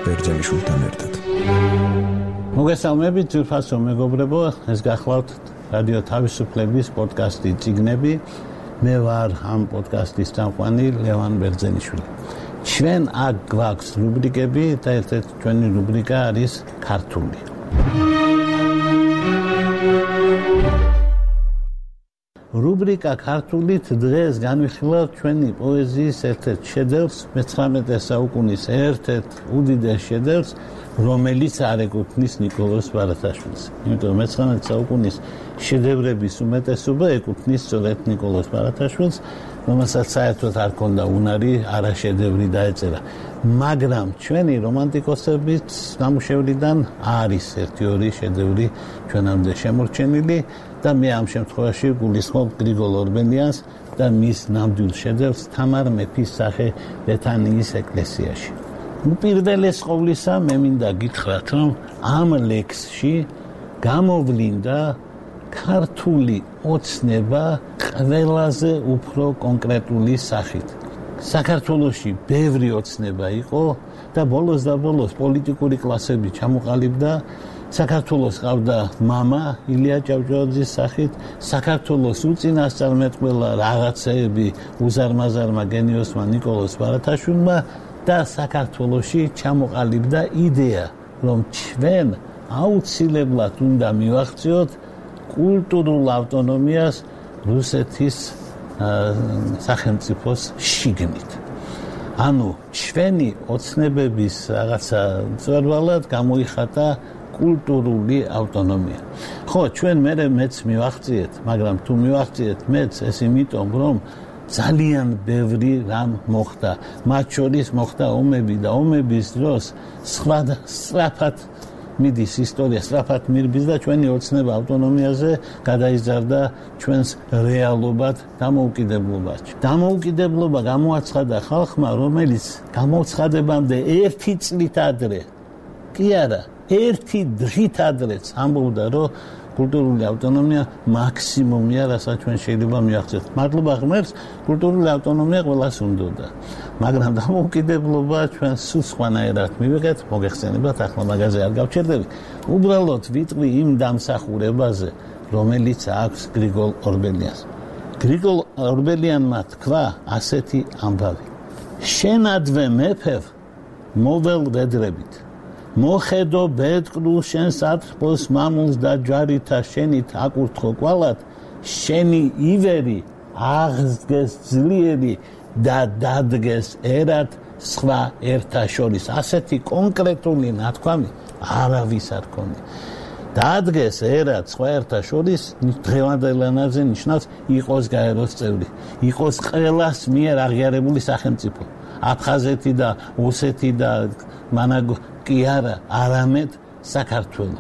ბერძენიშვილთან ერთად. მოგესალმებით ძვირფასო მეგობრებო, ეს გახლავთ რადიო თავისუფლების პოდკასტი წიგნები. მე ვარ ამ პოდკასტის წამყვანი ლევან ბერძენიშვილი. ჩვენ აქ გვაქვს რუბრიკები და ერთ-ერთი ჩვენი რუბრიკა არის ქართული. რუბრიკა ქართულით დღეს განვიხილავთ ჩვენი პოეზიის ერთ-ერთ შედევრს, მე-19 საუკუნის ერთ-ერთ უდიდეს შედევრს, რომელიც არ ეკუთვნის ნიკოლოზ ბარათაშვილს. იმიტომ მე-19 საუკუნის შედევრების უმეტესობა ეკუთვნის სწორედ ნიკოლოზ ბარათაშვილს, რომელსაც საერთოდ არ ქონდა უნარი არა შედევრი დაეწერა. მაგრამ ჩვენი რომანტიკოსების ნამუშევრიდან არის ერთი-ორი შედევრი ჩვენამდე შემორჩენილი და მე ამ შემთხვევაში გულისხმობ გრიგოლ ორბელიანს და მის ნამდვილ შედევრს თამარ მეფის სახე ბეთანიის ეკლესიაში. უპირველეს ყოვლისა მე მინდა გითხრათ, რომ ამ ლექსში გამოვლინდა ქართული ოცნება ყველაზე უფრო კონკრეტული სახით. საქართველოში ბევრი ოცნება იყო და ბოლოს და ბოლოს პოლიტიკური კლასები ჩამოყალიბდა. საქართველოს ყავდა მამა ილია ჭავჭავაძის სახით, საქართველოს უწინასწარმეტყველა რაღაცეები უზარმაზარმა გენიოსმა ნიკოლოზ ბარათაშვილმა და საქართველოში ჩამოყალიბდა იდეა, რომ ჩვენ აუცილებლად უნდა მივაღწიოთ კულტურულ ავტონომიას რუსეთის სახელმწიფოს შიგნით. ანუ ჩვენი ოცნებების რაღაცა მწვერვალად გამოიხატა კულტურული ავტონომია. ხო, ჩვენ მეც მივაღწიეთ, მაგრამ თუ მივაღწიეთ მეც, ეს იმიტომ, რომ ძალიან ბევრი რამ მოხდა. მათ შორის მოხდა ომები და ომების დროს სწრაფად მიდის ისტორია, სწრაფად მირბის და ჩვენი ოცნება ავტონომიაზე გადაიზარდა ჩვენს რეალობად დამოუკიდებლობაში. დამოუკიდებლობა გამოაცხადა ხალხმა, რომელიც გამოცხადებამდე 1 წლით ადრე, კი არა, 1 დღით ადრეც ამბობდა, რომ კულტურული ავტონომია მაქსიმუმია, რასაც ჩვენ შეიძლება მივაღწიოთ. მადლობა ღმერთს, კულტურული ავტონომია ყველას უნდოდა. მაგრამ დამოუკიდებლობა ჩვენ სულ სხვანაირად მივიღეთ, მოგეხსენებათ, ახლა მაგაზე არ გავჩერდები. უბრალოდ ვიტყვი იმ დამსახურებაზე, რომელიც აქვს გრიგოლ ორბელიანს. გრიგოლ ორბელიანმა თქვა ასეთი ამბავი: შენადვე მეფევ მოվել ვედრებით. მოხედო ბედყნულ შენს ატყბოს მამულს და ჯარითა შენით აკურთხო კვალად, შენი ივერი აღსდგეს ძლიერი და დადგეს ერად სხვა ერთა შორის. ასეთი კონკრეტული ნათქვამი არავის არ ქონია. დადგეს ერად სხვა ერთა შორის დღევანდელ ენაზე ნიშნავს იყოს გაეროს წევრი, იყოს ყველას მიერ აღიარებული სახელმწიფო. აფხაზეთი და ოსეთი და მანაგო კი არა, არამედ საქართველო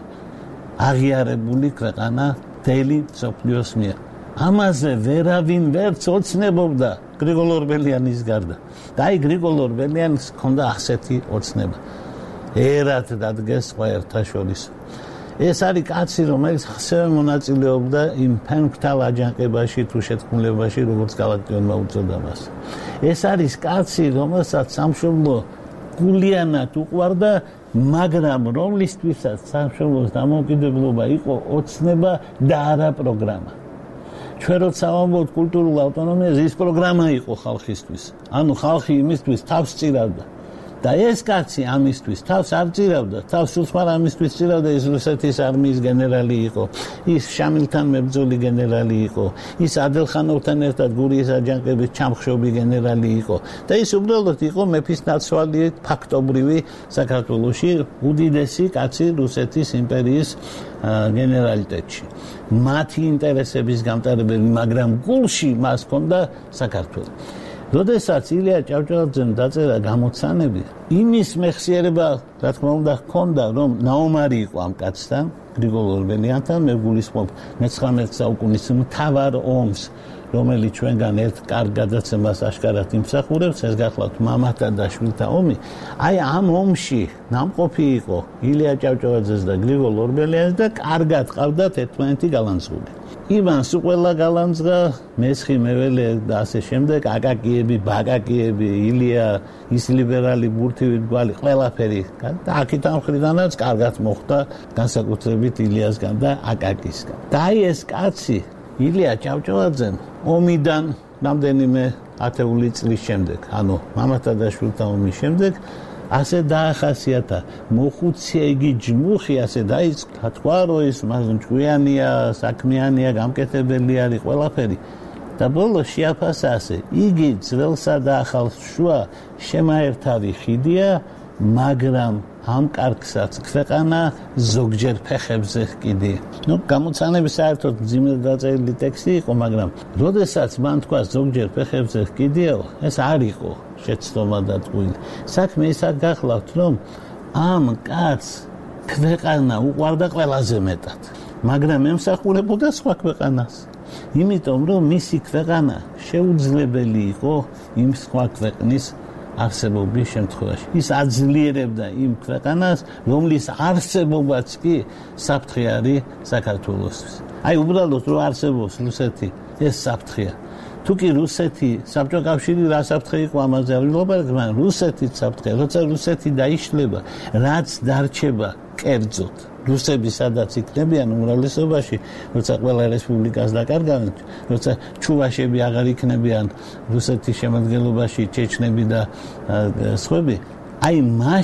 აღიარებული ქვეყანა მთელი მსოფლიოს მიერ. ამაზე ვერავინ ვერც ოცნებობდა გრიგოლ ორბელიანის გარდა. და აი გრიგოლ ორბელიანს ჰქონდა ასეთი ოცნება. ერად დადგეს სხვა ერთა შორის. ეს არის კაცი, რომელიც ასევე მონაწილეობდა იმ ფენქთალ აჯანყებაში თუ შეთქმულებაში, როგორც გალაქტიონმა უწოდა მას. ეს არის კაცი, რომელსაც სამშობლო გულიანად უყვარდა, მაგრამ რომლისთვისაც სამშობლოს დამოუკიდებლობა იყო ოცნება და არა პროგრამა. ჩვენ როცა ვამბობთ კულტურულ ავტონომიაზე, ის პროგრამა იყო ხალხისთვის. ანუ ხალხი იმისთვის თავს წირავდა. და ეს კაცი ამისთვის თავს არ წირავდა, თავს უცხარ ამისთვის წირავდა. ის რუსეთის არმიის გენერალი იყო, ის შამილთან მებრძოლი გენერალი იყო, ის ადელხანოვთან ერთად გურიის აჯანყების ჩამხშობი გენერალი იყო და ის უბრალოდ იყო მეფის ნაცვალი ფაქტობრივი საქართველოში უდიდესი კაცი რუსეთის იმპერიის გენერალიტეტში. მათი ინტერესების გამტარებელი, მაგრამ გულში მას ჰქონდა საქართველო. როდესაც ილია ჭავჭავაძემ დაწერა გამოცანები, იმის მეხსიერება, რა თქმა უნდა, ჰქონდა, რომ ნაომარი იყო ამ კაცთან, გრიგოლ ორბელიანთან, მე გულისხმობ მე-19 საუკუნის მთავარ ომს, რომელიც ჩვენგან ერთ კარგ გადაცემას აშკარად იმსახურებს, ეს გახლავთ მამათა და შვილთა ომი. აი ამ ომში ნამყოფი იყო ილია ჭავჭავაძეს და გრიგოლ ორბელიანს და კარგად ყავდათ ერთმანეთი გალანძღული. ივანს უყველა გალანძღა, მესხი მეველე და ასე შემდეგ, აკაკიები, ბაკაკიები, ილია, ის ლიბერალი ბურთივი გვალი, ყველაფერი და აქეთ ამ მხრიდანაც კარგად მოხდა განსაკუთრებით ილიასგან და აკაკისგან. და აი ეს კაცი ილია ჭავჭავაძემ ომიდან რამდენიმე ათეული წლის შემდეგ, ანუ მამათა და შვილთა ომის შემდეგ ასე დაახასიათა მოხუცია იგი ჯმუხი ასე დაიწყო თქვა რომ ის მჭკვიანია, საქმიანია, გამკეთებელი არის ყველაფერი და ბოლოს შეაფასა ასე იგი ძველსა და ახალს შუა შემაერთავი ხიდია, მაგრამ ამ კარგსაც ქვეყანა ზოგჯერ ფეხებზე ჰკიდია. გამოცანების საერთოდ მძიმედ დაწერილი ტექსტი იყო, მაგრამ როდესაც მან თქვა ზოგჯერ ფეხებზე ჰკიდიაო, ეს არ იყო შეცდომა და ტყუილი. საქმე ის არ გახლავთ, რომ ამ კაცს ქვეყანა უყვარდა ყველაზე მეტად, მაგრამ ემსახურებოდა სხვა ქვეყანას. იმიტომ რომ მისი ქვეყანა შეუძლებელი იყო იმ სხვა ქვეყნის არსებობის შემთხვევაში. ის აძლიერებდა იმ ქვეყანას, რომლის არსებობაც კი საფრთხე არის საქართველოსთვის. აი უბრალოდ რომ არსებობს რუსეთი, ეს საფრთხეა. თუ კი რუსეთი, საბჭოთა კავშირი რა საფრთხე იყო ამაზე არ ვილაპარაკებ, მაგრამ რუსეთიც საფრთხეა. როცა რუსეთი დაიშლება, რაც დარჩება კერძოდ რუსები სადაც იქნებიან უმრავლესობაში, როცა ყველა რესპუბლიკას დაკარგავენ, როცა ჩუვაშები აღარ იქნებიან რუსეთის შემადგენლობაში, ჩეჩნები და სხვები, აი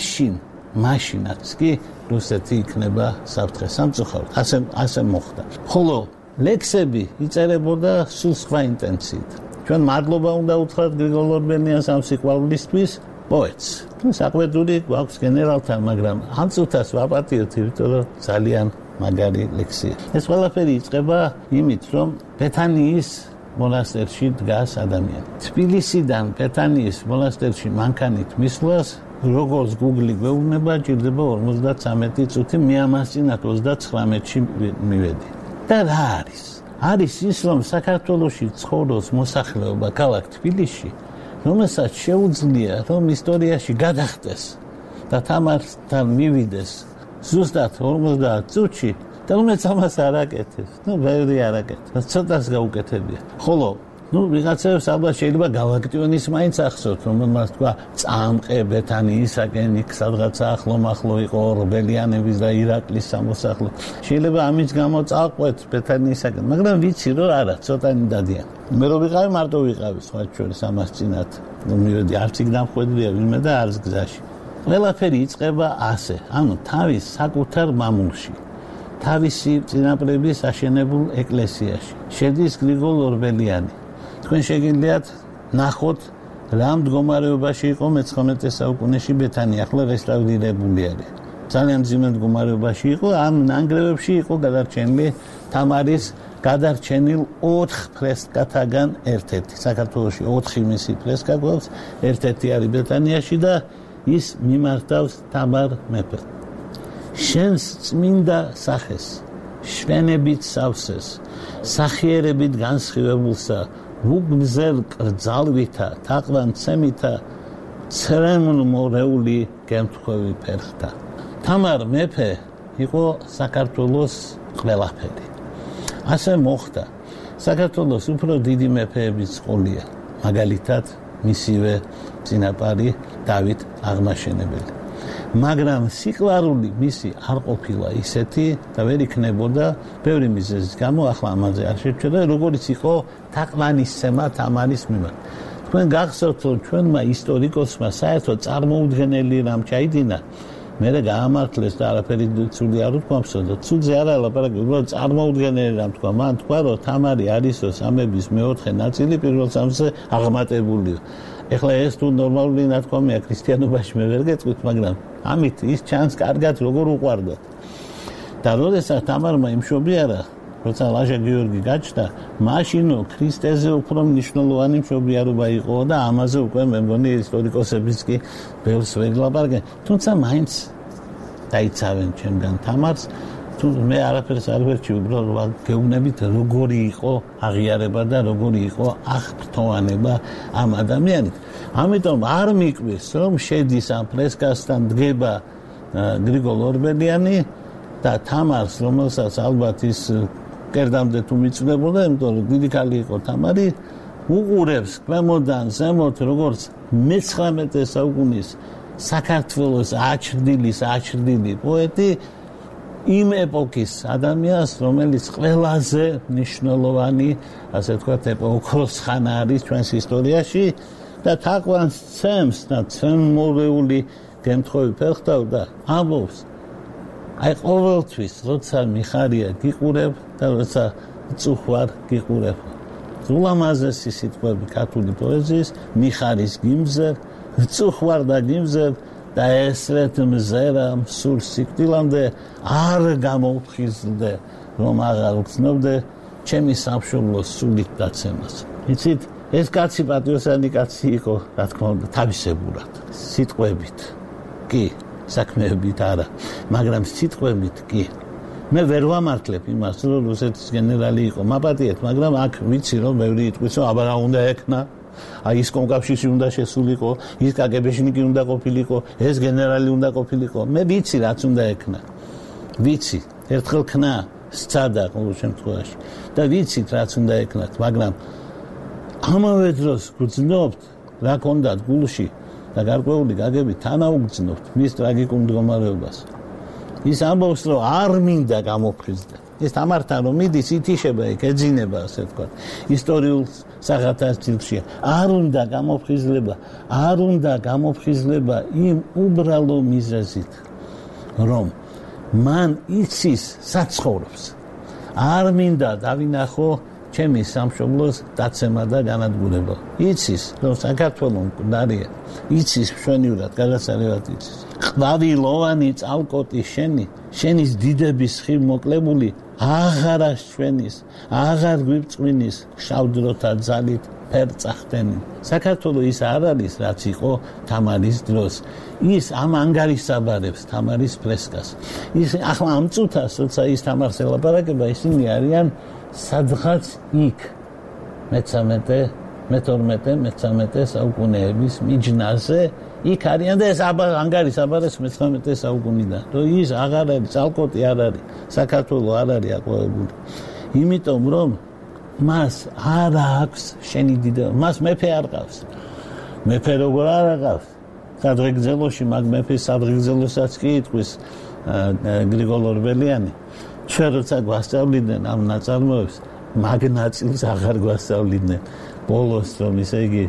მაშინაც კი რუსეთი იქნება საფრთხე სამწუხაროდ. ასე მოხდა. ხოლო ლექსები იწერებოდა სულ სხვა ინტენციით. ჩვენ მადლობა უნდა უთხრათ გრიგოლ ორბელიანს ამ სიყვარულისთვის, პოეტს. საყვედური გვაქვს გენერალთან, მაგრამ ამ წუთას ვაპატიოთ, იმიტომ რომ ძალიან მაგარი ლექსია. ეს ყველაფერი იწყება იმით, რომ ბეთანიის მონასტერში დგას ადამიანი. თბილისიდან ბეთანიის მონასტერში მანქანით მისვლას, როგორც Google გვეუბნება, ჭირდება 53 წუთი, მე ამას წინათ 39-ში მივედი. და რა არის? არის ის, რომ საქართველოში ცხოვრობს მოსახლეობა ქალაქ თბილისში, რომელსაც შეუძლია, რომ ისტორიაში გადახტეს და თამართან მივიდეს ზუსტად 50 წუთში, და რომელიც ამას არ აკეთებს. ბევრი არ აკეთებს. ცოტას გაუკეთებია. ხოლო ვიღაცებს ალბათ შეიძლება გალაქტიონის მაინც ახსოვთ, რომელმაც თქვა წამყე ბეთანიისაკენ იქ სადღაცა ახლო იყო ორბელიანების და ირაკლის სამოსახლო. შეიძლება ამის გამო წავყვეთ ბეთანიისაკენ, მაგრამ ვიცი რომ არა, ცოტანი დადიან. მე რო ვიყავი მარტო ვიყავი, სხვა შორის ამას წინათ. მივედი არც იქ დამხვედრია ვინმე და არც გზაში. ყველაფერი იწყება ასე, ანუ თავის საკუთარ მამულში. თავისი წინაპრების აშენებულ ეკლესიაში შედის გრიგოლ ორბელიანი. თქვენ შეგიძლიათ ნახოთ რა მდგომარეობაში იყო მე-19 საუკუნეში ბეთანია, ახლა რესტავრირებული არის. ძალიან მძიმე მდგომარეობაში იყო, ამ ნანგრევებში იყო გადარჩენილი თამარის გადარჩენილ 4 ფრესკათაგან ერთ-ერთი. საქართველოში 4 მისი ფრესკა გვაქვს, ერთ-ერთი არის ბეთანიაში და ის მიმართავს თამარ მეფეს. შენს წმინდა სახეს, შვენებით სავსეს, სახიერებით განსხივებულსა, უგმზელ კრძალვითა, თაყვანცემითა, ცრემლმორეული გემთხვევი ფერხთა. თამარ მეფე იყო საქართველოს ყველაფერი. ასე მოხდა. საქართველოს უფრო დიდი მეფეების ყოლია, მაგალითად მისივე წინაპარი დავით აღმაშენებელი. მაგრამ სიყვარული მისი არ ყოფილა ისეთი და ვერ იქნებოდა ბევრი მიზეზის გამო, ახლა ამაზე არ შევჩერდა, როგორიც იყო თაყვანისცემა თამარის მიმართ. თქვენ გახსოვთ, რომ ჩვენმა ისტორიკოსმა საერთოდ წარმოუდგენელი რამ ჩაიდინა, მერე გაამართლეს და არაფერი ცუდი არ უთქვამსო და ცუდზე არ ალაპარაკე, უბრალოდ წარმოუდგენელი რამ თქვა. მან თქვა, რომ თამარი არისო სამების მეოთხე ნაწილი პირველ სამზე აღმატებულიო. ეხლა ეს თუ ნორმალური ნათქვამია ქრისტიანობაში მე ვერ გეტყვით, მაგრამ ამით ის ჩანს კარგად როგორ უყვარდა. და როდესაც თამარმა იმშობიარა, როცა ლაჟა გიორგი გაჩნდა, მაშინო ქრისტეზე უფრო მნიშვნელოვანი მშობიარობა იყო და ამაზე უკვე მე მგონი ისტორიკოსებიც კი ბევრს ვერ ლაპარაკენ. თუმცა მაინც დაიცავენ ჩემგან თამარს, თუ მე არაფერს არ ვერჩი, უბრალოდ გეუბნებით როგორი იყო აღიარება და როგორი იყო აღფრთოვანება ამ ადამიანით. ამიტომ არ მიკვირს, რომ შედის ამ ფრესკასთან დგება გრიგოლ ორბელიანი და თამარს, რომელსაც ალბათ ის კერდამდე თუ მიწვდებოდა, იმიტომ რომ დიდი ქალი იყო თამარი, უყურებს ქვემოდან ზემოთ, როგორც მე-19 საუკუნის საქართველოს აჩრდილი პოეტი იმ ეპოქის ადამიანს, რომელიც ყველაზე მნიშვნელოვანი, ასე ვთქვათ, ეპოქოს ხანა არის ჩვენს ისტორიაში და თაყვანს ცემს და ცემმორეული გემთხოვი ფერხთავ და ამბობს აი ყოველთვის როცა მიხარია გიყურებ და როცა წუხვარ გიყურებ ულამაზესი სიტყვები ქართული პოეზიის მიხარის გიმზერ წუხვარ და გიმზერ და ესრეთ მზერა სულ სიკვდილამდე არ გამოვხიზლდე რომ აღარ ვცნობდე ჩემი სამშობლოს სულით დაცემას იცით ეს კაცი პატრიოტული კაცი იყო რა თქმა უნდა თავისებურად სიტყვებით კი საქმეებით არა მაგრამ სიტყვებით კი მე ვერ ვამართლებ იმას რომ რუსეთის გენერალი იყო მაპატიეთ მაგრამ აქ ვიცი რომ ბევრი იტყვის რომ აბა რა უნდა ეკნა აი ის კომკავშირში უნდა შესულიყო ის კგბ-შნიკი უნდა ყოფილიყო ეს გენერალი უნდა ყოფილიყო მე ვიცი რაც უნდა ეკნა ვიცი ერთხელ ქნა სცადა ყოველ შემთხვევაში და ვიცით რაც უნდა ეკნათ მაგრამ ამავე დროს გძნობთ რა კონდათ გულში და გარკვეული გაგები თანაუგრძნობთ მის ტრაგიკულ მდგომარეობას ის ამბობს რომ არ მინდა გამოფხიზდა ეს ამართან რომ მიდის ითიშება იქ ეძინება ასე ვთქვათ ისტორიულ საღათას ძილში არ უნდა გამოფხიზლება იმ უბრალო მიზეზით რომ მან იცის საცხოვრებს არ მინდა დავინახო ჩემი სამშობლოს დაცემა და განადგურება იცის რომ საქართველოს მკვდარია იცის მშვენივრად გადასარევად იცის ყვავილოვანი წალკოტი შენის დიდების ხილ მოკლებული აღარა შვენის აღარ გვიბწვინის შავდროთა ძალით ფერწახდენი საქართველოს ის არ არის რაც იყო თამარის დროს ის ამ ანგარისაბარებს თამარის ფრესკას ის ახლა ამ წუთას როცა ის თამარს ელაპარაკება ისინი არიან სადღაც იქ მე-12 საუკუნეების მიჯნაზე იქ არიან და ეს ანგარისაბარებს მე-19 საუკუნიდან რომ ის აღარ არის წალკოტი არ არის საქართველოს არ არის აყვავებული იმიტომ რომ მას არ აქვს შენი დიდება მას მეფე არ ყავს მეფე როგორ არ ყავს სადღეგრძელოში მაგ მეფის სადღეგრძელოსაც კი იტყვის გრიგოლ ორბელიანი ჩვენ როცა გვასწავლიდნენ ამ ნაწარმოებს მაგ ნაწილს აღარ გვასწავლიდნენ ბოლოს რომ ისე იგი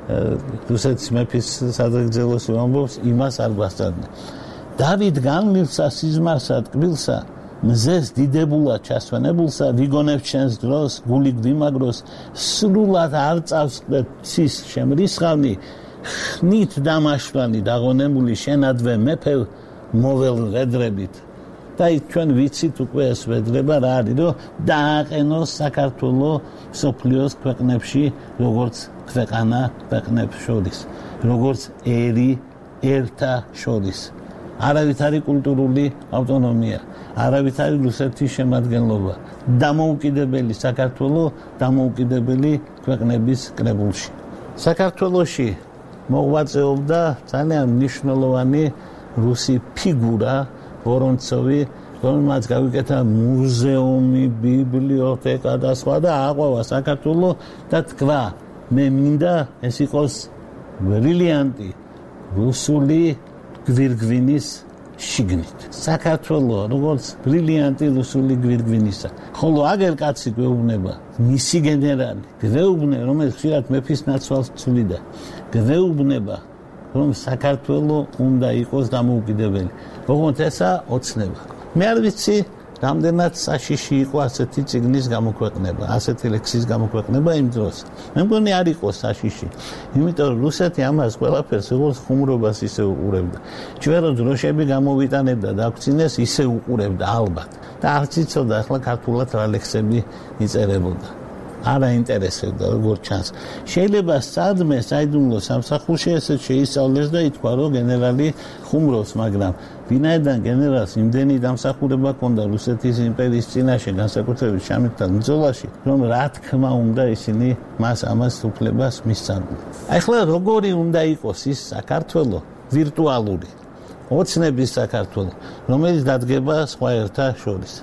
რუსეთის მეფის სადღეგრძელოს ამბობს იმას არ გვასწავლიდნენ დავით განმილსა სიზმარსა ტკბილსა მზეს დიდებულად ჩასვენებულსა ვიგონებ ჩვენს დროს გული გვიმაგროს სრულად არ წავსყდეთ ცის შემრისხავნი ხნით დამაშვანი დაღონებული შენადვე მეფე მოվել ვედრებით და ჩვენ ვიცით უკვე ეს ვედრება რა არის რომ დააყენოს საქართველოს სოფლიოს ქვეყნებში როგორც ქვეყანა ქვეყნებს შორის როგორც ერი ერთა შორის არავითარი კულტურული ავტონომია არავითარი რუსეთის შემადგენლობა დამოუკიდებელი საქართველოს დამოუკიდებელი ქვეყნების კრებულში საქართველოში მოღვაწეობდა ძალიან მნიშვნელოვანი რუსი ფიგურა ვორონცოვი რომელმაც გავიკეთა მუზეუმი ბიბლიოთეკა და სხვა და აყვავა საქართველოს და თქვა მე მინდა ეს იყოს ბრილიანტი რუსული გვირგვინის შიგნით საქართველოს როგორც ბრილიანტი რუსული გვირგვინისა ხოლო აგერ კაცი გვეუბნება მისი გენერალი გვეუბნება რომელიც ხშირად მეფის ნაცვალს ცვლიდა გვეუბნება რომ საქართველოს უნდა იყოს დამოუკიდებელი ოღონდ ესა ოცნება მე არ ვიცი რამდენად საშიში იყო ასეთი წიგნის გამოქვეყნება ასეთი ლექსის გამოქვეყნება იმ დროს მე მგონი არ იყო საშიში იმიტომ რომ რუსეთი ამას ყველაფერს როგორც ხუმრობას ისე უყურებდა ჩვენ რო დროშები გამოვიტანებდა და აქცინეს ისე უყურებდა ალბათ და არც იცოდა ახლა ქართულად რა ლექსები იწერებოდა არ აინტერესებდა როგორ ჩანს შეიძლება სადმე საიდუმლო სამსახურში ესე შეისწავლეს და ითქვა რომ გენერალი ხუმრობს მაგრამ ვინაიდან გენერალს იმდენი დამსახურება ჰქონდა რუსეთის იმპერიის წინაშე განსაკუთრებით შამილთან ბრძოლაში რომ რა თქმა უნდა ისინი მას ამას უფლებას მისცემდნენ ახლა როგორი უნდა იყოს ის საქართველოს ვირტუალური ოცნების საქართველოს რომელიც დადგება სხვა ერთა შორის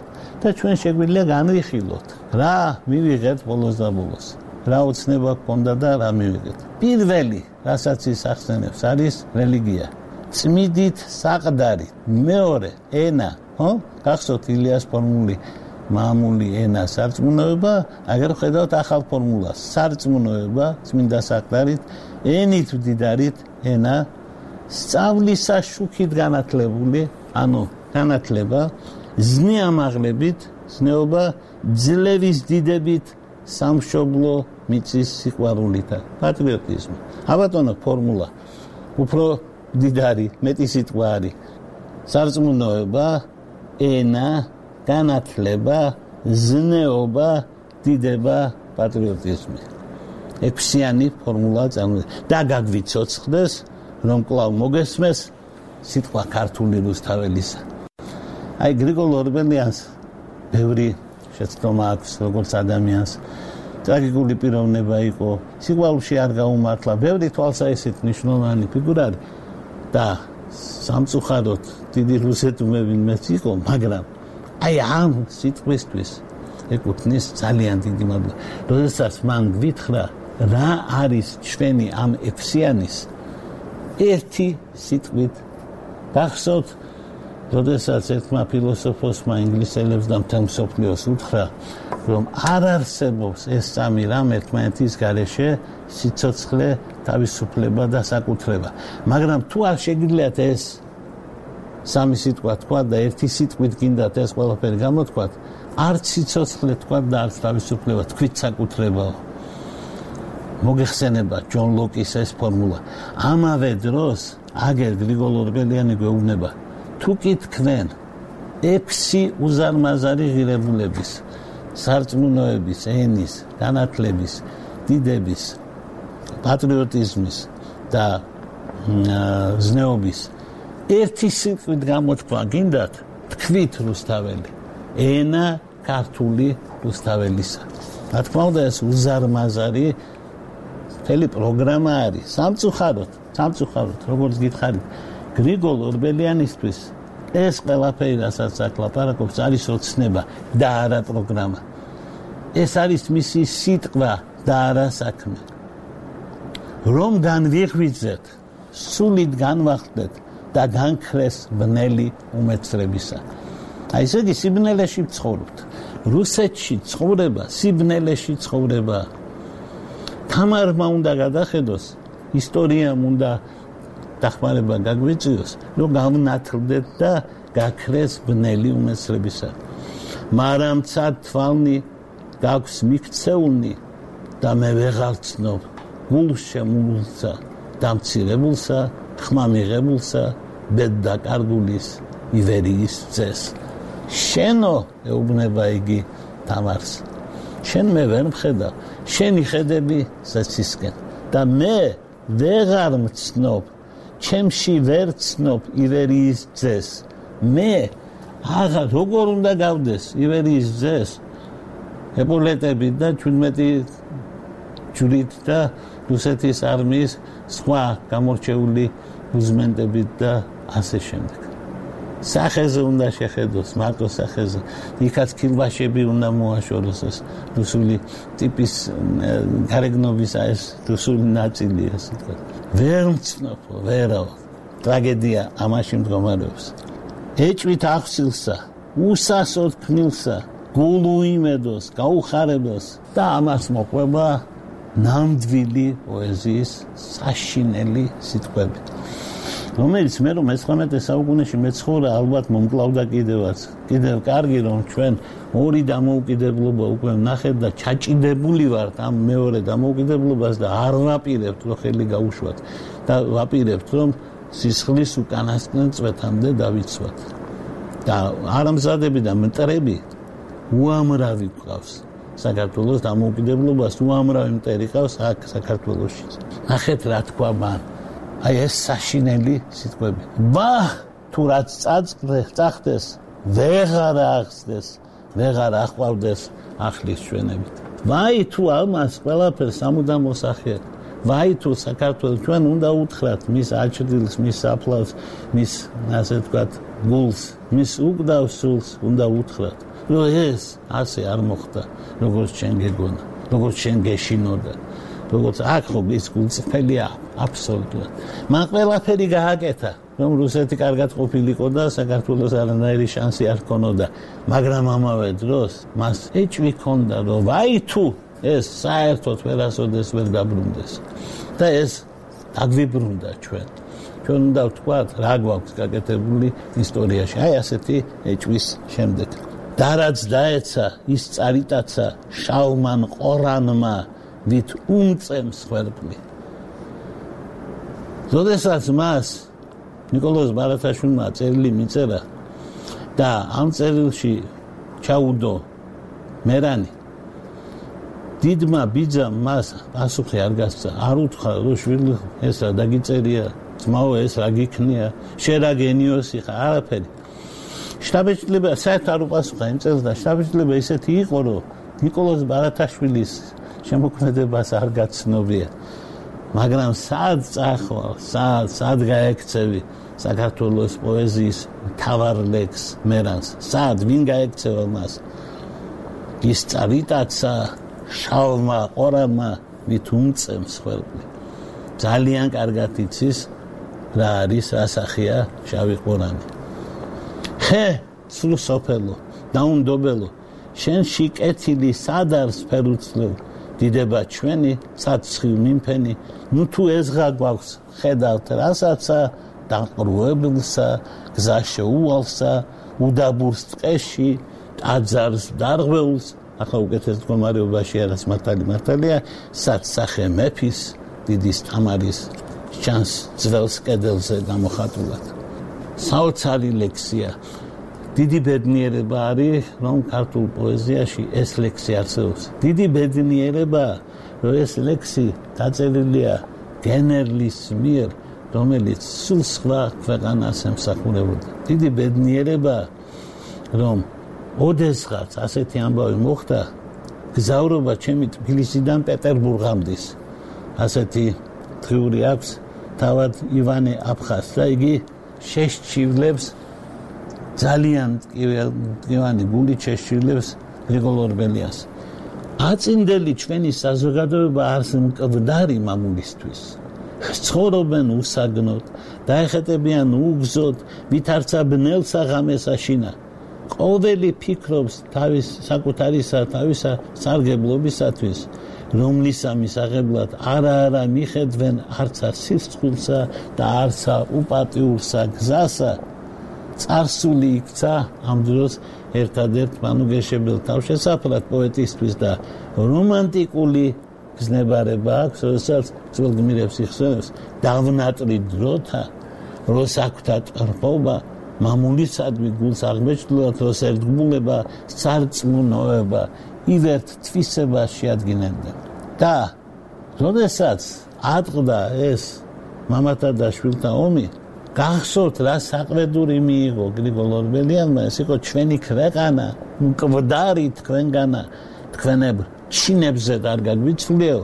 და ჩვენ შეგვიძლია განვიხილოთ რა მივიღეთ ბოლოს და ბოლოს რა უცნება გქონდა და რა მივიღეთ პირველი რასაც ის ახსენებს არის რელიგია წმიდით საყდარი მეორე ენა ხო გახსოვთ ილიას ფორმული მამული ენა სარწმუნოება აგერ ხედავთ ახალ ფორმულას სარწმუნოება წმინდა საყდარით ენით მდიდარით ენა სწავლისა შუქით განათლებული ანუ განათლება ზნეამაღლებით ზნეობა ძლევის დიდებით სამშობლო მიწის სიყვარულით პატრიოტიზმი აბატონო ფორმულა უფრო დიდარი მეტი სიტყვარი სარწმუნოება ენა განათლება ზნეობა დიდება პატრიოტიზმი ექვსიანი ფორმულა წარმოიდგინეთ და გაგვიცოცხლდეს რომ კვლავ მოგესმეს სიტყვა ქართული რუსთაველისა აი გრიგოლ ორბელიანს ბევრი შეცდომა აქვს როგორც ადამიანს ტრაგიკული პიროვნება იყო სიყვარულში არ გაუმართლა ბევრი თვალსაჩინო მნიშვნელოვანი ფიგურა და სამწუხაროდ დიდი რუსეთუმები მეც იყო მაგრამ აი ამ სიტყვისთვის ეკუთვნის ძალიან დიდი მადლობა როდესაც მან გვითხრა რა არის ჩვენი ამ ექვსიანის ერთი სიტყვით გახსოვთ როდესაც ერთმა ფილოსოფოსმა ინგლისელებს და მთელ მსოფლიოს უთხრა რომ არ არსებობს ეს სამი რამ ერთმანეთის გარეშე სიცოცხლე თავისუფლება და საკუთრება მაგრამ თუ არ შეგიძლიათ ეს სამი სიტყვა თქვა და ერთი სიტყვით გინდათ ეს ყველაფერი გამოთქვათ არც სიცოცხლე თქვა და არც თავისუფლება თქვით საკუთრებაო მოგეხსენება ჯონ ლოკის ეს ფორმულა ამავე დროს აგერ გრიგოლ ორბელიანი გვეუბნება თუ კი თქვენ ექვსი უზარმაზარი ღირებულების სარწმუნოების ენის განათლების დიდების პატრიოტიზმის და ზნეობის ერთი სიტყვით გამოთქვა გინდათ თქვით რუსთაველი ენა ქართული რუსთაველისა რა თქმა უნდა ეს უზარმაზარი მთელი პროგრამა არის სამწუხაროდ როგორც გითხარით გრიგოლ ორბელიანისთვის ეს ყველაფერი რასაც აკლაპარაკობს არის ოცნება და არა პროგრამა ეს არის მისი სიტყვა და არა საქმე რომ განვიღვიძეთ სულით განვახტეთ და განქრეს ბნელი უმეცრებისა აი ესე იგი სიბნელეში ვცხოვრობთ რუსეთში ცხოვრება სიბნელეში ცხოვრება თამარმა უნდა გადახედოს ისტორიამ უნდა დახმარება გაგვიწიოს რომ გავნათლდეთ და გაქრეს ბნელი უმეცრებისა მაგრამ ცად თვალნი გაქვს მიქცეულნი და მე ვეღარ ცნობ გულს შემულსა დამცირებულსა ხმა მიღებულსა ბედ დაკარგულის ივერიის ძეს შენო ეუბნება იგი თამარს შენ მე ვერ მხედავ შენი ხედები ზეცისკენ და მე ვეღარ მცნობ ჩემში ვერ ცნობ ივერიის ძეს მე აღარ როგორ უნდა გავდეს ივერიის ძეს ეპოლეტები და 17 ჯვრით და რუსეთის არმიის სხვა გამორჩეული უზმენტებით და ასე შემდეგ სახეზე უნდა შეხედოს მარტო სახეზე იქაც ქილბაშები უნდა მოაშოროს ეს რუსული ტიპის გარეგნობის ეს რუსული ნაწილი ასე თქვა ვერ მცნობო ვერავ ტრაგედია ამაში მდგომარეობს ეჭვით ახსილსა უსასოდ ქმნილსა გულუიმედოს გაუხარებოს და ამას მოყვება ნამდვილი პოეზიის საშინელი სიტყვები რომელიც მე რომ 19 საუკუნეში მეცხოვრა ალბათ მომკლავდა კიდევ კარგი რომ ჩვენ ორი დამოუკიდებლობა უკვე ვნახეთ და ჩაჭიდებული ვართ ამ მეორე დამოუკიდებლობას და არ ვაპირებთ რომ ხელი გაუშვათ და ვაპირებთ რომ სისხლის უკანასკნელ წვეთამდე დავიცვათ და არამზადები და მტრები უამრავი გვყავს საქართველოს დამოუკიდებლობას უამრავი მტერი ყავს აქ საქართველოში ნახეთ რა თქვა მან აი ეს საშინელი სიტყვები ბა თუ რაც წახდეს ვეღარ აღწდეს ვეღარ აყვავდეს ახლის ჩვენებით ვაი თუ ამას ყველაფერს ამუდამ მოსახიერებ ვაი თუ საქართველოს ჩვენ უნდა უთხრათ მის აჩრდილს მის საფლავს მის ასე ვთქვათ გულს მის უკვდავ სულს უნდა უთხრათ რომ ეს ასე არ მოხდა, როგორც შენ გეგონა, როგორც შენ გეშინოდა, როგორც აქ ხო ის გულწრფელია აბსოლუტურად. მან ყველაფერი გააკეთა, რომ რუსეთი კარგად ყოფილიყო და საქართველოს არანაირი შანსი არ ჰქონოდა, მაგრამ ამავე დროს მას ეჭვი ჰქონდა, რომ აი თუ ეს საერთოდ ვერასოდეს ვერ დაბრუნდეს და ეს აგვიბრუნდა ჩვენ. ჩვენ უნდა ვთქვათ, რა გვაქვს გაკეთებული ისტორიაში, აი ასეთი ეჭვის შემდეგ. და რაც დაეცა, ის წარიტაცა შავმან ყორანმა, ვით უმწემს ხერხი. როდესაც მას ნიკოლოზ ბარათაშვილმა წერილი მიწერა და ამ წერილში ჩაუდო მერანი, დიდმა ბიძამ მას პასუხი არ გასცა, არ უთხრა, რომ შვილი ეს რა დაგიწერია, ძმაო ეს რა გიქნია, შენ რა გენიოსი ხარ, არაფერი. შტაბ-ბიჭდება საერთოდ არ უპასუხა იმ წერილს და შტაბ-ბიჭდება ისეთი იყო, რომ ნიკოლოზ ბარათაშვილის შემოქმედებას არ გაცნობია. მაგრამ სად წახვალ, სად გაექცევი საქართველოს პოეზიის მთავარ ლექს მერანს, სად ვინ გაექცევა მას? ის წარიტაცა შავმა ყორანმა ვით უმწემს ხერხი. ძალიან კარგად იცის რა არის ასახია შავი ყორანი. ხე სულ სოფელო, დაუნდობელო, შენში კეთილი სად არის ფერუცლელ, დიდება ჩვენი საცხივ მიმფენი, ნუ თუ ეზღა გვაქვს ხედავთ რასაც დაყრუებელსა, გზა შეუვალსა, უდაბურს ტყეში, ტაძარს დარღვეულს, ახლა უკეთეს მდგომარეობაში არის მართალია, სად სახე მეფის, დიდის თამარის ჩანს ძველს კედელზე გამოხატულად. საოცარი ლექსია. დიდი ბედნიერება არის, რომ ქართულ პოეზიაში ეს ლექსი არსებობს. დიდი ბედნიერება, რომ ეს ლექსი დაწერილია გენერლის მიერ, რომელიც სულ სხვა ქვეყანას ემსახურებოდა. დიდი ბედნიერება, რომ ოდესღაც ასეთი ამბავი მოხდა, გზავრობა ჩემი თბილისიდან პეტერბურგამდის. ასეთი დღიური აქვს თავად ივანე აფხაზს და იგი შეშჩივლებს ძალიან მტკივანი გულით შეშჩივლებს გრიგოლ ორბელიანს. აწინდელი ჩვენი საზოგადოება არის მკვდარი მამულისთვის. ცხოვრობენ უსაგნოდ, დაეხეტებიან უგზოდ, ვითარცა ბნელსა ღამესა შინა. ყოველი ფიქრობს თავის საკუთარისა, თავისა სარგებლობისათვის, რომლისა მისაღებლად არა მიხედვენ არცა სისხლსა და არცა უპატიურსა გზასა. წარსული იქცა ამ დროს ერთადერთ მანუგეშებელ თავშესაფრად პოეტისთვის და რომანტიკული გზნებარება აქვს, როდესაც ძველ გმირებს იხსენებს, დავნატრი დროთა, როსაქვთა ტრფობა, მამულისადმი გულს აღმეჩნდათ, როს ერთგულება, სარწმუნოება, ივერთ თვისებას შეადგენდნენ. და როდესაც ატყდა ეს მამათა და შვილთა ომი, გახსოვთ რა საყვედური მიიღო გრიგოლ ორბელიანმა, ეს იყო ჩვენი ქვეყანა, მკვდარი თქვენგანა, თქვენებრ ჩინებზე არ გაგვიცვლიო.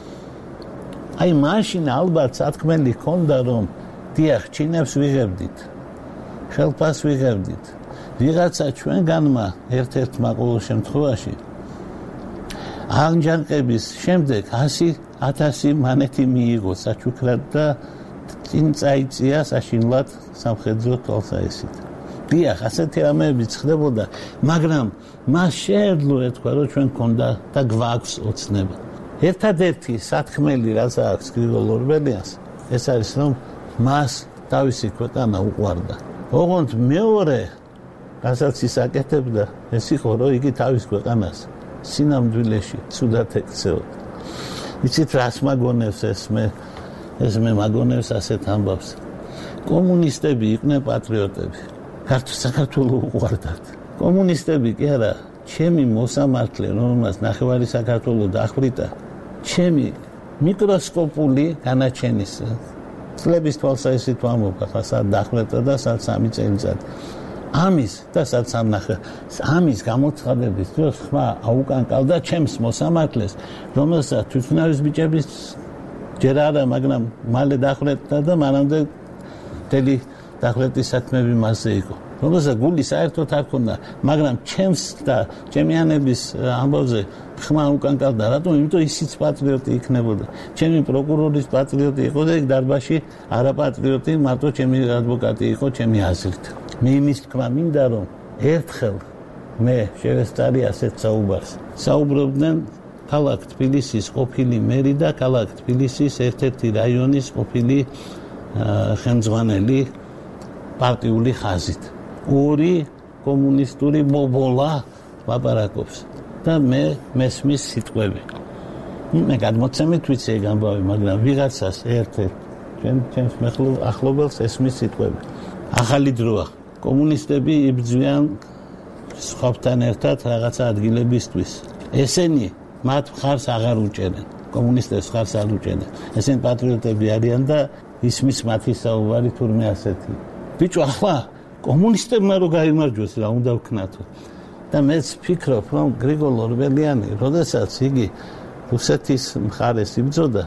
აი მაშინ ალბათ სათქმელი ჰქონდა, რომ დიახ, ჩინებს ვიღებდით, ხელფას ვიღებდით. ვიღაცა ჩვენგანმა ერთ-ერთმა ყოველ შემთხვევაში ანჯანყების შემდეგ 100,000 მანეთი მიიღო საჩუქრად და წინ წაიწია საშინლად სამხედრო თვალსაჩინოდ. დიახ, ასეთი რამეებიც ხდებოდა, მაგრამ მას შეეძლო ეთქვა, რომ ჩვენ გქონდა და გვაქვს ოცნება. ერთადერთი სათქმელი რაც აქვს გრიგოლ ორბელიანს, ეს არის, რომ მას თავისი ქვეყანა უყვარდა. ოღონდ მეორე, რასაც ის აკეთებდა, ეს იყო, რომ იგი თავის ქვეყანას სინამდვილეში ცუდად ექცეოდა. იცით რას მაგონებს ეს მე მაგონებს ასეთ ამბავს. კომუნისტები იყვნენ პატრიოტები. საქართველოს უყვარდათ. კომუნისტები კი არა, ჩემი მოსამართლე, რომელსაც ნახევარი საქართველოს დახვრიტა, ჩემი მიკროსკოპული განაჩენის წლების თვალსაჩინოდ ვამბობ, ახლა სად დახვრიტა და სად 3 წელიწად. ამის და სად 3 ამის გამოცხადების დროს ხმა აუკანკავდა ჩემს მოსამართლეს, რომელსაც თვითნავის ბიჭების ჯერ არა, მაგრამ მალე დახვრეტა და მანამდე მთელი დახვეწი საქმეები მასზე იყო. რომელსაც გული საერთოდ არ ქონდა, მაგრამ ჩემს და ჩემიანების ამბავზე ხმა უკანკალდა, რატომ? იმიტომ ისიც პატრიოტი იქნებოდა. ჩემი პროკურორის პატრიოტი იყო და იქ დარბაზში არა პატრიოტი, მარტო ჩემი ადვოკატი იყო ჩემი აზრით. მე იმის თქვა მინდა, რომ ერთხელ მე შევესწარი ასეთ საუბარს. საუბრობდნენ ქალაქ თბილისის ყოფილი მერი და ქალაქ თბილისის ერთ-ერთი რაიონის ყოფილი ხელმძღვანელი პარტიული ხაზით. ორი კომუნისტური მობოლა ლაპარაკობს და მე მესმის სიტყვები. მე გადმოცემით ვიცი ეგ ამბავი, მაგრამ ვიღაცას ერთ-ერთ ჩემს ახლობელს ესმის სიტყვები. ახალი დროა. კომუნისტები იბრძვიან სხვებთან ერთად რაღაცა ადგილებისთვის. ესენი მათ მხარს აღარ უჭერენ. კომუნისტებს მხარს არ უჭერენ. ესენი პატრიოტები არიან და ისმის მათი საუბარი თურმე ასეთი. ბიჭო, ახლა კომუნისტებმა რო გაიმარჯვეს, რა უნდა ვქნათო? და მეც ვფიქრობ, რომ გრიგოლ ორბელიანი, როდესაც იგი რუსეთის მხარეს იბრძოდა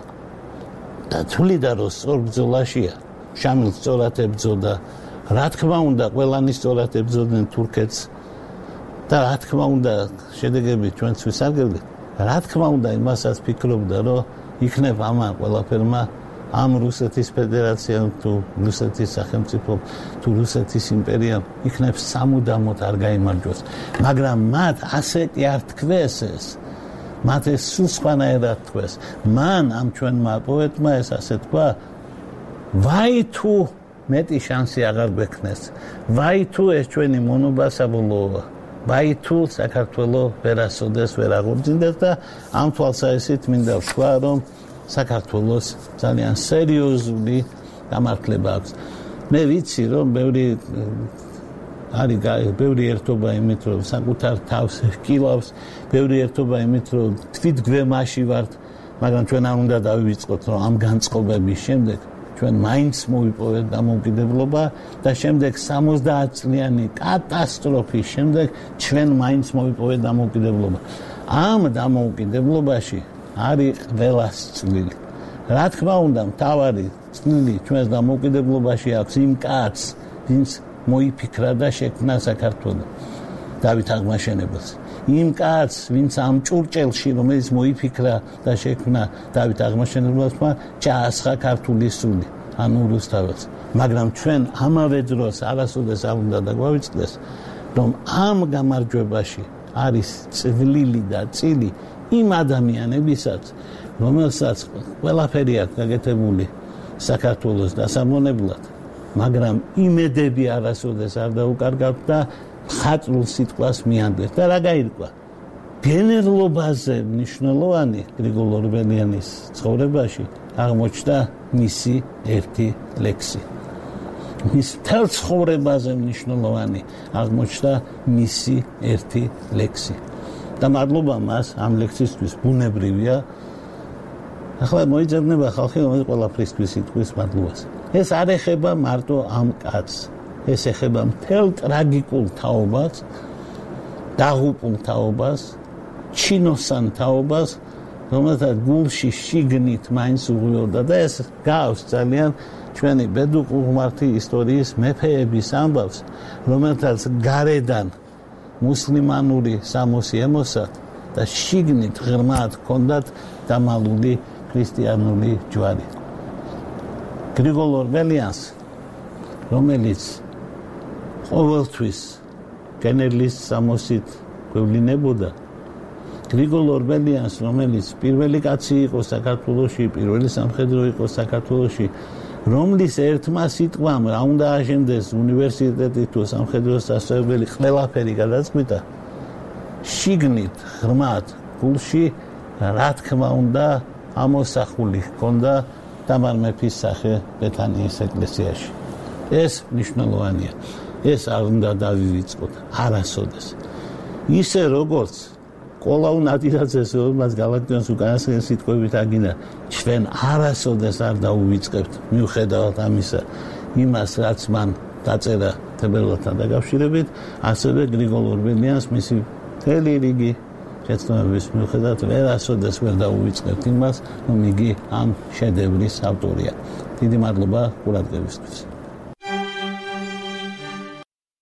და თვლიდა, რომ სწორ ბრძოლაშია, შამილს სწორად ებრძოდა, რა თქმა უნდა, ყველანი სწორად ებრძოდნენ თურქეთს და რა თქმა უნდა, შედეგები ჩვენც ვისარგებლეთ. რა თქმა უნდა, იმასაც ფიქრობდა, რომ იქნებ ამან ყველაფერმა ამ რუსეთის ფედერაციამ თუ რუსეთის სახელმწიფომ თუ რუსეთის იმპერიამ იქნებს სამუდამოდ არ გაიმარჯვოს. მაგრამ მათ ასეთი არ თქვეს ეს. მათ ეს სულ სხვანაირად თქვეს. მან ამ ჩვენმა პოეტმა ეს ასე თქვა, ვაი თუ მეტი შანსი აღარ გვექნეს. ვაი თუ ეს ჩვენი მონობა საბოლოოა. ვაი თუ საქართველო ვერასოდეს ვერ აღორძინდეს და ამ თვალსაზრისით მინდა ვთქვა, რომ საქართველოს ძალიან სერიოზული გამართლება აქვს. მე ვიცი, რომ ბევრი ერთობა იმით, რომ საკუთარ თავს ჰკილავს, ბევრი ერთობა იმით, რომ თვითგვემაში ვართ, მაგრამ ჩვენ არ უნდა დავივიწყოთ, რომ ამ განწყობების შემდეგ ჩვენ მაინც მოვიპოვეთ დამოუკიდებლობა და შემდეგ 70 წლიანი კატასტროფის შემდეგ ჩვენ მაინც მოვიპოვეთ დამოუკიდებლობა. ამ დამოუკიდებლობაში არის ყველას წვლილი. რა თქმა უნდა, მთავარი წვლილი ჩვენს დამოუკიდებლობაში აქვს იმ კაცს, ვინც მოიფიქრა და შექმნა საქართველო, დავით აღმაშენებელს. იმ კაცს, ვინც ამ ჭურჭელში, რომელიც მოიფიქრა და შექმნა დავით აღმაშენებელმა, ჩაასხა ქართული სული, ანუ რუსთაველს. მაგრამ ჩვენ ამავე დროს არასოდეს არ უნდა დაგვავიწყდეს, რომ ამ გამარჯვებაში არის წვლილი და წილი იმ ადამიანებისაც, რომელსაც ყველაფერი აქვს გაკეთებული საქართველოს დასამონებლად, მაგრამ იმედები არასოდეს არ დაუკარგავთ და მხატვრულ სიტყვას მიანდეთ. და რა გაირკვა? გენერლობაზე მნიშვნელოვანი გრიგოლ ორბელიანის ცხოვრებაში აღმოჩნდა მისი ერთი ლექსი. მის მთელ ცხოვრებაზე მნიშვნელოვანი აღმოჩნდა მისი ერთი ლექსი. და მადლობა მას ამ ლექსისთვის ბუნებრივია. ახლა მოიძებნება ხალხი, რომელიც ყველაფრისთვის იტყვის მადლობას. ეს არ ეხება მარტო ამ კაცს. ეს ეხება მთელ ტრაგიკულ თაობას, დაღუპულ თაობას, ჩინოსან თაობას, რომელსაც გულში შიგნით მაინც უღიოდა და ეს გავს ძალიან ჩვენი ბედუყურღმართი ისტორიის მეფეების ამბავს, რომელსაც გარედან მუსლიმანური სამოსი ემოსათ და შიგნით ღრმად ჰქონდათ დამალული ქრისტიანული ჯვარი. გრიგოლ ორბელიანს, რომელიც ყოველთვის გენერლის სამოსით გვევლინებოდა, გრიგოლ ორბელიანს, რომელიც პირველი კაცი იყო საქართველოში, პირველი სამხედრო იყო საქართველოში, რომლის ერთმა სიტყვამ რა უნდა აშენდეს უნივერსიტეტი თუ სამხედრო სასწავლებელი, ყველაფერი გადაწყვიტა, შიგნით ღრმად გულში რა თქმა უნდა ამოსახული ჰქონდა თამარ მეფის სახე ბეთანიის ეკლესიაში. ეს მნიშვნელოვანია. ეს არ უნდა დავივიწყოთ არასოდეს. ისე როგორც კოლაუ ნადირაძეს, რომელსაც გალაქტიონს უკანასკნელი სიტყვებით აგინა, ჩვენ არასოდეს არ დაუვიწყებთ მიუხედავად ამისა იმას, რაც მან დაწერა თებერვალთან დაკავშირებით, ასევე გრიგოლ ორბელიანს მისი მთელი რიგი შეცდომების მიუხედავად ვერასოდეს ვერ დაუვიწყებთ იმას, რომ იგი ამ შედევრის ავტორია. დიდი მადლობა ყურადღებისთვის.